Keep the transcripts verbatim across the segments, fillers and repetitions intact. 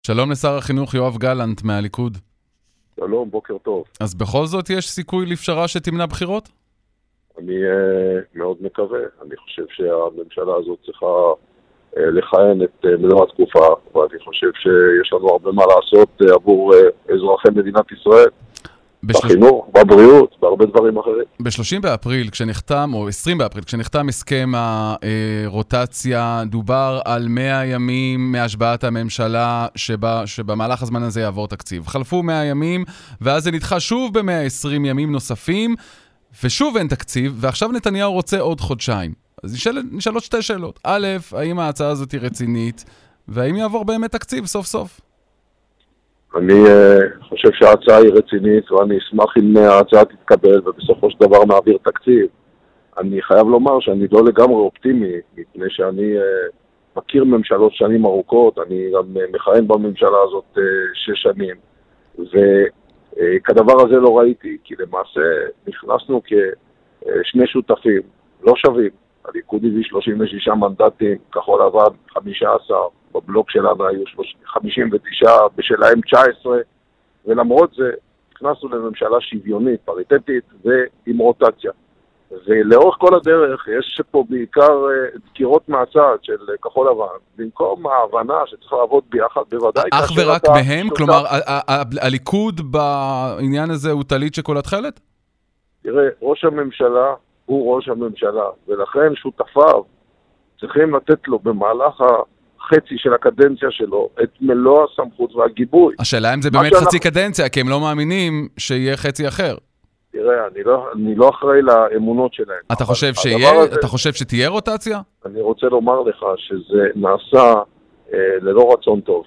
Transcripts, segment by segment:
שלום לשר החינוך יואב גלנט מהליכוד. שלום, בוקר טוב. אז בכל זאת יש סיכוי לפשרה שתמנע בחירות? אני uh, מאוד מקווה. אני חושב שהממשלה הזאת צריכה uh, לכהן את uh, מלוא התקופה, ואני חושב שיש לנו הרבה מה לעשות uh, עבור uh, אזרחי מדינת ישראל. בשלוש... בחינוך, בבריאות, בהרבה דברים אחרים. ב-שלושים באפריל כשנחתם, או עשרים באפריל, כשנחתם הסכם הרוטציה, דובר על מאה ימים מהשבעת הממשלה שבה, שבמהלך הזמן הזה יעבור תקציב. חלפו מאה ימים, ואז זה נדחה שוב ב-מאה ועשרים ימים נוספים, ושוב אין תקציב, ועכשיו נתניהו רוצה עוד חודשיים. אז נשאל, נשאלות שתי שאלות. א', האם ההצעה הזאת היא רצינית, והאם יעבור באמת תקציב סוף סוף? אני uh, חושב שההצעה היא רצינית, ואני אשמח אם ההצעה תתקבל, ובסופו של דבר נעביר תקציב. אני חייב לומר שאני לא לגמרי אופטימי, מפני שאני uh, מכיר ממשלות שנים ארוכות, אני גם uh, מכהן בממשלה הזאת uh, שש שנים, וכדבר uh, הזה לא ראיתי, כי למעשה נכנסנו כשני שותפים, לא שווים. הליכוד הביא שלושים ושישה מנדטים, כחול לבן חמישה עשר, בבלוק שלנו היו חמישים ותשע, בשלהם תשע עשרה, ולמרות זה נכנסנו לממשלה שוויונית, פריטטית ועם רוטציה. ולאורך כל הדרך יש פה בעיקר דקירות מהצד של כחול לבן, במקום ההבנה שצריך לעבוד ביחד בוודאי. אך ורק מהם? כלומר, הליכוד בעניין הזה הוא תליט שכל תחלת? תראה, ראש הממשלה הוא ראש הממשלה, ולכן שותפיו צריכים לתת לו במהלך החצי של הקדנציה שלו את מלוא הסמכות והגיבוי. השאלה אם זה באמת חצי קדנציה, כי הם לא מאמינים שיהיה חצי אחר. תראה, אני לא, אני לא אחראי לאמונות שלהם. אתה חושב שיהיה, אתה חושב שתהיה רוטציה? אני רוצה לומר לך שזה נעשה אה, ללא רצון טוב.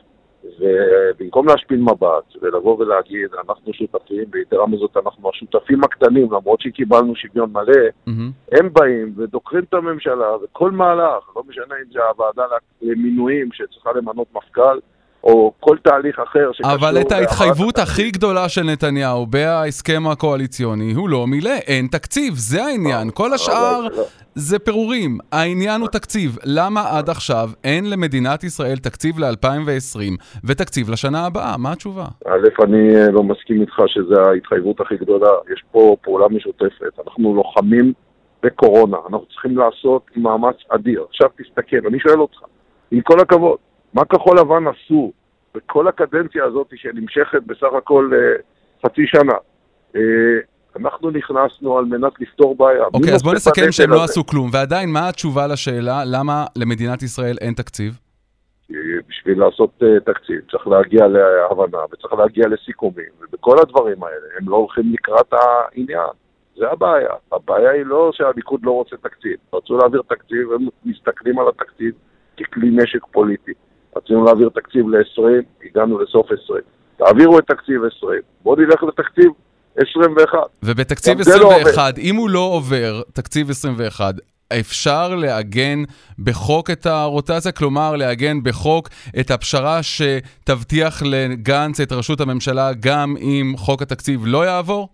ובמקום להשפיל מבט ולבוא ולהגיד אנחנו שותפים, ויתרה מזאת אנחנו השותפים הקטנים, למרות שקיבלנו שוויון מלא, mm-hmm. הם באים ודוקרים את הממשלה, וכל מהלך, לא משנה אם זה הוועדה למינויים שצריכה למנות מפכ"ל, או כל תהליך אחר שקשור... אבל את ההתחייבות הכי גדולה של נתניהו בהסכם הקואליציוני הוא לא מילא, אין תקציב, זה העניין. כל השאר זה פירורים, העניין הוא תקציב. למה עד עכשיו אין למדינת ישראל תקציב ל-אלפיים ועשרים ותקציב לשנה הבאה? מה התשובה? א', אני לא מסכים איתך שזה ההתחייבות הכי גדולה. יש פה פעולה משותפת. אנחנו לוחמים בקורונה. אנחנו צריכים לעשות מאמץ אדיר. עכשיו תסתכל, אני שואל אותך, עם כל הכבוד, מה כחול לבן עשו בכל הקדנציה הזאת שנמשכת בסך הכל uh, חצי שנה? Uh, אנחנו נכנסנו על מנת לפתור בעיה. אוקיי, okay, אז בוא נסכם שהם לא עשו כלום, ועדיין מה התשובה לשאלה למה למדינת ישראל אין תקציב? בשביל לעשות uh, תקציב צריך להגיע להבנה וצריך להגיע לסיכומים, ובכל הדברים האלה הם לא הולכים לקראת העניין. זה הבעיה. הבעיה היא לא שהליכוד לא רוצה תקציב. רצו להעביר תקציב, הם מסתכלים על התקציב ככלי נשק פוליטי. רצינו להעביר תקציב ל-עשרים, הגענו לסוף עשרים. תעבירו את תקציב עשרים, בואו נלך לתקציב עשרים ואחת. ובתקציב עשרים ואחת, אם הוא לא עובר תקציב עשרים ואחת, אפשר לעגן בחוק את הרוטציה, כלומר לעגן בחוק את הפשרה שתבטיח לגנץ את ראשות הממשלה גם אם חוק התקציב לא יעבור?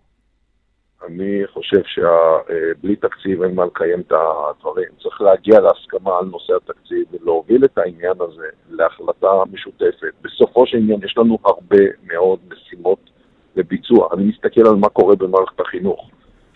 אני חושב שבלי תקציב אין מה לקיים את הדברים. צריך להגיע להסכמה על נושא התקציב ולהוביל את העניין הזה להחלטה משותפת. בסופו של עניין יש לנו הרבה מאוד משימות לביצוע. אני מסתכל על מה קורה במערכת החינוך,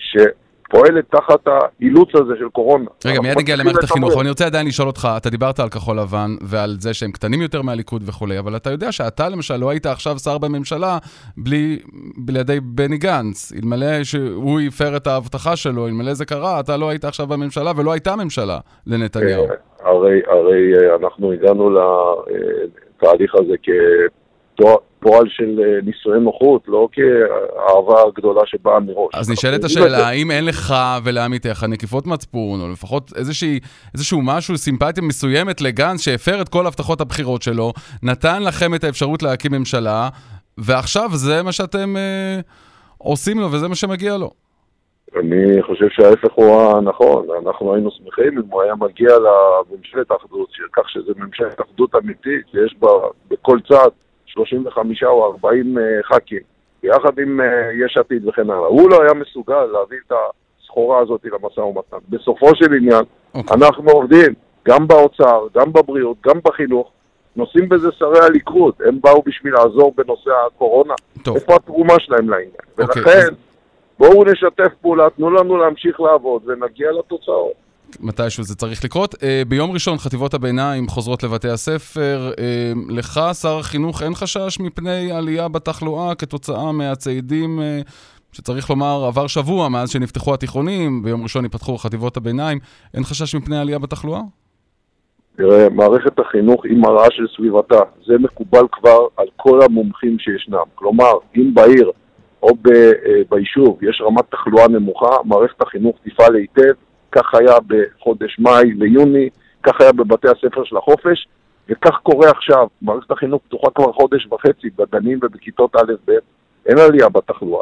שפועלת תחת האילוץ הזה של קורונה. רגע, מיד נגיע למערכת החינוך, אבל אני רוצה עדיין לשאול אותך, אתה דיברת על כחול לבן ועל זה שהם קטנים יותר מהליכוד וכו', אבל אתה יודע שאתה למשל לא היית עכשיו שר בממשלה בלי, בלעדי בני גנץ, אלמלא שהוא יפר את ההבטחה שלו, אלמלא זה קרה, אתה לא היית עכשיו בממשלה ולא הייתה ממשלה לנתניהו. הרי, הרי אנחנו הגענו לתהליך הזה כפועל של נישואי נוחות, לא כאהבה גדולה שבאה מראש. אז נשאלת השאלה, האם אין לך ולעמיתך נקיפות מצפון, או לפחות איזושהי, איזשהו משהו, סימפתיה מסוימת לגנץ שהפר את כל הבטחות הבחירות שלו, נתן לכם את האפשרות להקים ממשלה, ועכשיו זה מה שאתם אה, עושים לו, וזה מה שמגיע לו. אני חושב שההפך הוא הנכון. אנחנו היינו שמחים אם הוא היה מגיע לממשלת האחדות, כך שזה ממשלת אחדות אמיתית, שיש בה בכל צד שלושים וחמישה או ארבעים ח"כים, ביחד עם יש עתיד וכן הלאה. הוא לא היה מסוגל להביא את הסחורה הזאת למשא ומתן. בסופו של עניין, okay. אנחנו עובדים גם באוצר, גם בבריאות, גם בחינוך, נושאים בזה שרי הליכוד, הם באו בשביל לעזור בנושא הקורונה. טוב. איפה התרומה שלהם לעניין? אוקיי, ולכן, אז... בואו נשתף פעולה, תנו לנו להמשיך לעבוד ונגיע לתוצאות. מתישהו זה צריך לקרות. ביום ראשון חטיבות הביניים חוזרות לבתי הספר. לך, שר החינוך, אין חשש מפני עלייה בתחלואה כתוצאה מהצעידים, שצריך לומר, עבר שבוע מאז שנפתחו התיכונים, ביום ראשון יפתחו חטיבות הביניים. אין חשש מפני עלייה בתחלואה? תראה, מערכת החינוך היא מראה של סביבתה. זה מקובל כבר על כל המומחים שישנם. כלומר, אם בעיר או ביישוב יש רמת תחלואה נמוכה, מערכת החינוך תפעל היטב. כך היה בחודש מאי ליוני, כך היה בבתי הספר של החופש, וכך קורה עכשיו. מערכת החינוך פתוחה כבר חודש וחצי, בגנים ובכיתות א' ב', אין עלייה בתחלואה.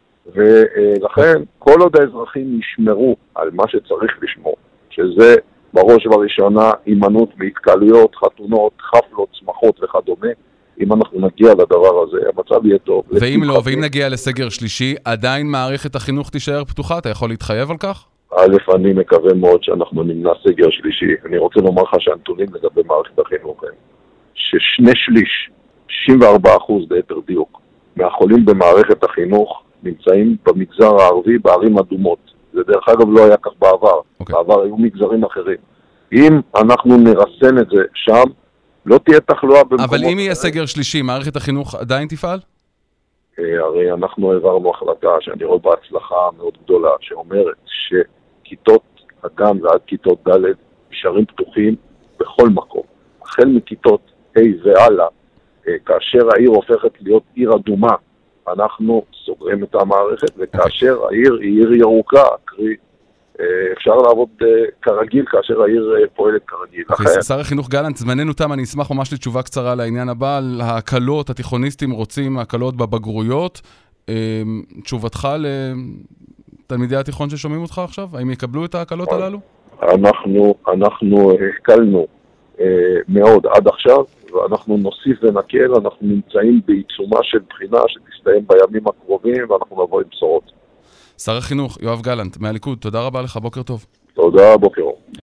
ולכן, כל עוד האזרחים ישמרו על מה שצריך לשמור, שזה בראש ובראשונה הימנעות מהתקהלויות, חתונות, חפלות, שמחות וכדומה, אם אנחנו נגיע לדבר הזה, המצב יהיה טוב. ואם לא, ואם נגיע לסגר שלישי, עדיין מערכת החינוך תישאר פתוחה? אתה יכול להתחייב על כך? א', אני מקווה מאוד שאנחנו נמנע סגר שלישי. אני רוצה לומר לך שהנתונים לגבי מערכת החינוך הם ששני שליש, שישים וארבעה אחוז ליתר דיוק, מהחולים במערכת החינוך נמצאים במגזר הערבי בערים אדומות. זה דרך אגב לא היה כך בעבר. Okay. בעבר היו מגזרים אחרים. אם אנחנו נרסן את זה שם, לא תהיה תחלואה במקומות... אבל אם יהיה סגר שלישי, מערכת החינוך עדיין תפעל? הרי אנחנו העברנו החלטה שאני רואה בהצלחה מאוד גדולה, שאומרת שכיתות הגן ועד כיתות ד' נשארים פתוחים בכל מקום. החל מכיתות ה' והלאה, כאשר העיר הופכת להיות עיר אדומה, אנחנו סוגרים את המערכת, וכאשר העיר היא עיר ירוקה, קרי, אפשר לעבוד כרגיל כאשר העיר פועלת כרגיל. Okay, שר החינוך גלנט, זמננו תם, אני אשמח ממש לתשובה קצרה לעניין הבא, על ההקלות, התיכוניסטים רוצים הקלות בבגרויות. תשובתך לתלמידי התיכון ששומעים אותך עכשיו? האם יקבלו את ההקלות הללו? אנחנו, אנחנו הקלנו מאוד עד עכשיו, ואנחנו נוסיף ונקל, אנחנו נמצאים בעיצומה של בחינה שתסתיים בימים הקרובים, ואנחנו נבוא עם בשורות. שר החינוך, יואב גלנט, מהליכוד, תודה רבה לך, בוקר טוב. תודה, בוקר טוב.